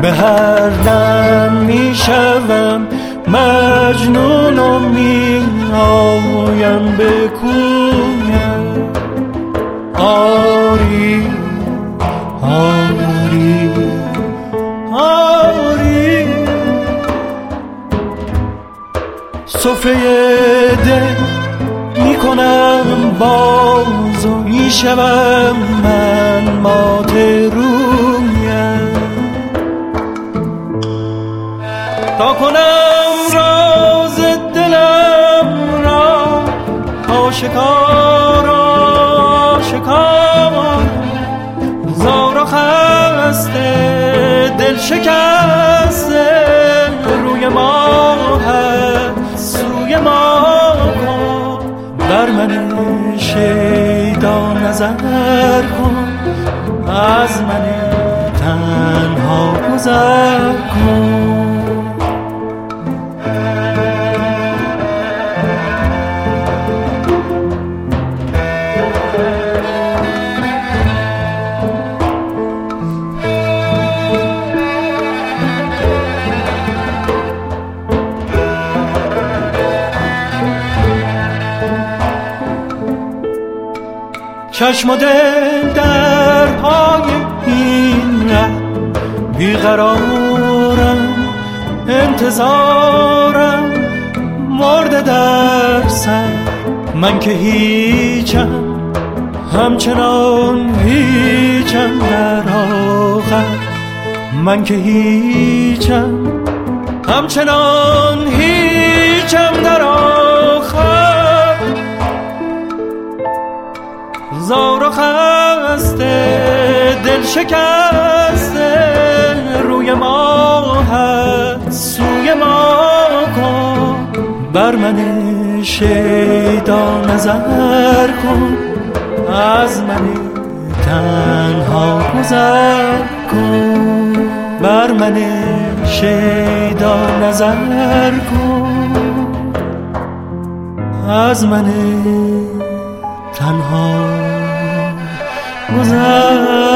به هر دم میشوم مجنون و میآیم به کویم. آری آری آری سفره دل میکنم باز و میشوم من مات رویم. تا کنم راز دلم را آشکار آشکار، زار و خسته دل شکسته روی ما سوی ما کن. بر من شیدا نظر کن، از من تنها گذر کن. چشم و دل در پای این ره بیقرارم، انتظارم مرده در سر. من که هیچم همچنان هیچم در آخر. من که هیچم همچنان هیچم در آخر. زار و خسته دل شکسته روی ما سوی ما کن. بر من شیدا نظر کن، از من تنها گذر کن. بر من شیدا نظر کن، از من تنها گذر